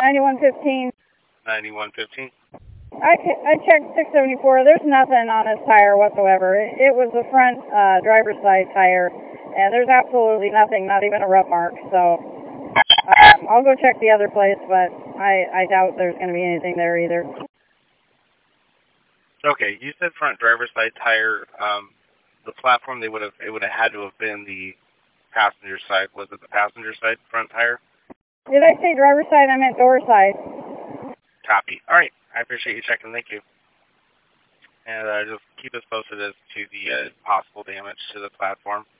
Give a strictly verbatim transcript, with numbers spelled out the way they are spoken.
ninety-one fifteen. ninety-one fifteen. I, I checked six seventy-four. There's nothing on this tire whatsoever. It, it was a front uh, driver's side tire, and there's absolutely nothing, not even a rub mark. So um, I'll go check the other place, but I, I doubt there's going to be anything there either. Okay, you said front driver's side tire. Um, the platform they would have it would have had to have been the passenger side. Was it the passenger side front tire? Did I say driver's side? I meant door side. Copy. All right. I appreciate you checking. Thank you. And uh, just keep us posted as to the uh, possible damage to the platform.